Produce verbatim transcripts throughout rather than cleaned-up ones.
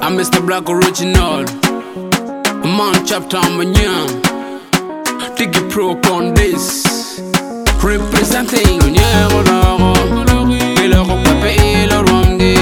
I'm Mister Black Original. Man chapter I'm a young. Take it pro on this. Representing Nyego Logo. Iloko Pepe Ilo Romdi.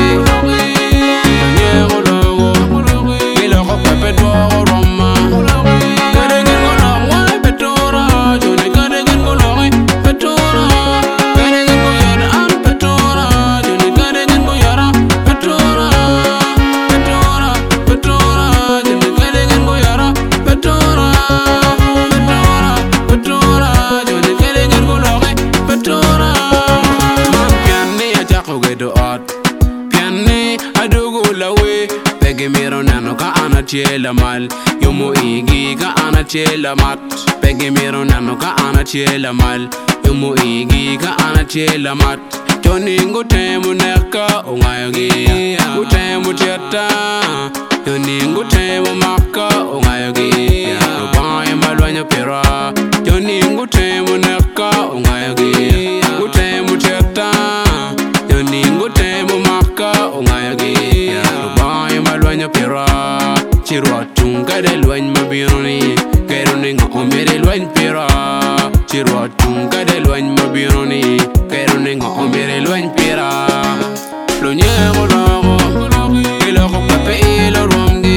Nyego Logo. Iloko Pepe Doro Roma. Kadegen Golo, Petora. Johnny Kadegen Golo, Petora. Kadegen Goyara and Petora. Johnny Kadegen Goyara, Petora. Petora, Petora. Johnny Kadegen Goyara, Petora. Petora, Petora. Johnny Kadegen Golo, Petora. Man pianne a chako gedo art. Pianne a dogo lawe. Pege miro nano ka ana chiela mal. Yomo igi ka ana chiela mat. Pege miro nano ka ana chiela mal. Yomo igi ka ana chiela mat. Johnny ngo temu neka ongayo gi. Ngo temu tiata. Johnny ngo temu maka ongayo gi. Rubai malwanya pera. Johnny ngo temu neka ongayo gi. Ngo temu tiata. Johnny ngo temu maka ongayo gi. Rubai malwanya pera. Chirwa tunga de lwany mabironi. Kero ninga omere lwany pera. Chirwa tunga de lwany mabironi. Kero ninga omere lwany pera. Lo nyego logo. Iloko pepe ilo romdi.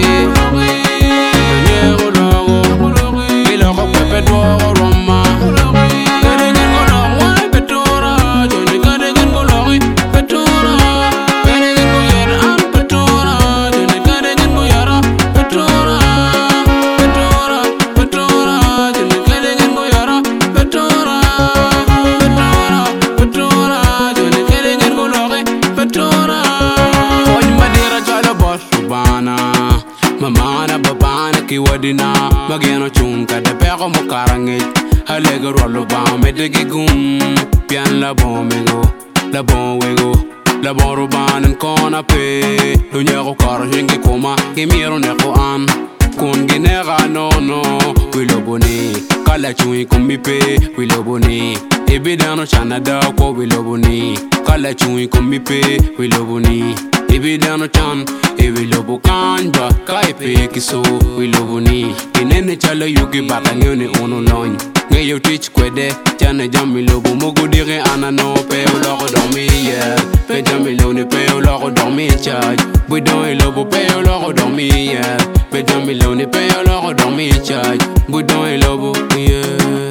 Lo nyego logo. Iloko pepe doro roma. Kadegen golo wai petora. Johnny kadegen golo petora. Kadegen goyara an petora. Johnny kadegen goyara petora. Petora, petora. Johnny kadegen goyara petora. Petora, petora. Johnny kadegen golo petora. Hoy madira chala boss bana. Mamana babana kiwadina. Mageno chunka de pego mokarange. Halega rolo ba medege gum. Pian la bomengo. La bon wego. La bon ruban kona pe. Lunyero karo hingi koma. Kimiro neko an. Kun ginera no no. Wiloboni. Kala chui kumipe. Wiloboni. Ebidano chanada ko wiloboni. Kala chui kumipe. Wiloboni. Ebidano chan. Ewilobo kanba. Kaipe kiso. Wiloboni. Kinene chalo yuki baka nyone ono loin. Ngayo teach kwede. Chane jamilobo. Mogo dire anano. Pe uloko dormi yeah. Pe jamilone pe uloko dormi charge. Budon ilobo pe uloko dormi yeah. Pe jamilone pe uloko dormi charge. Budon ilobo yeah.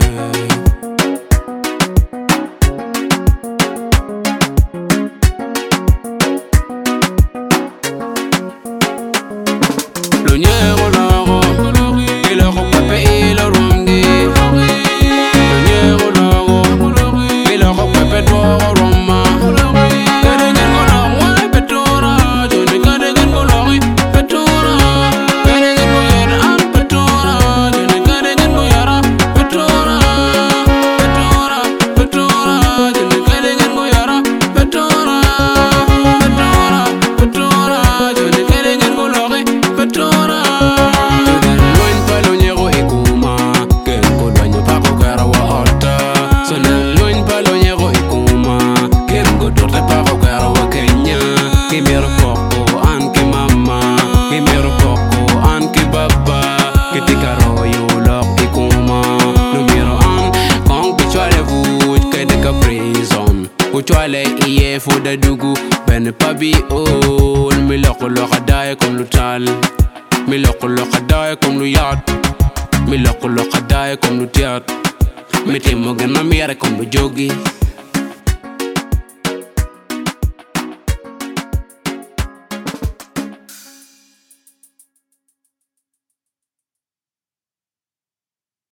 Lo nyego logo. Iloko pepe ilo romdi. Lo nyego logo. Iloko pepe doro roma. Kadegen golo wai petora. Johnny kadegen golo petora. Kadegen goyara an petora. Johnny kadegen goyara petora. Petora, petora. Johnny kadegen goyara petora. Petora, petora. Johnny kadegen golo petora. Loin palo nyego ikuma. Ken kodwanyo pako karawa ota. Sonel loin palo nyego ikuma. Ken godorte pako karawa Kenya. Kimero koko an ki mama. Kimero koko an ki baba. Kitika royo lok ikuma. Numero an kong pichwale vuj kedeka prison. Uchwale iye fuda dugu. Ben pabi on. Mi loko loka daye kom lutal. Mi loko loka daye kom lu yat. Mi loko loka daye kom lu tiat. Mi timo gana miare kom lu jogi.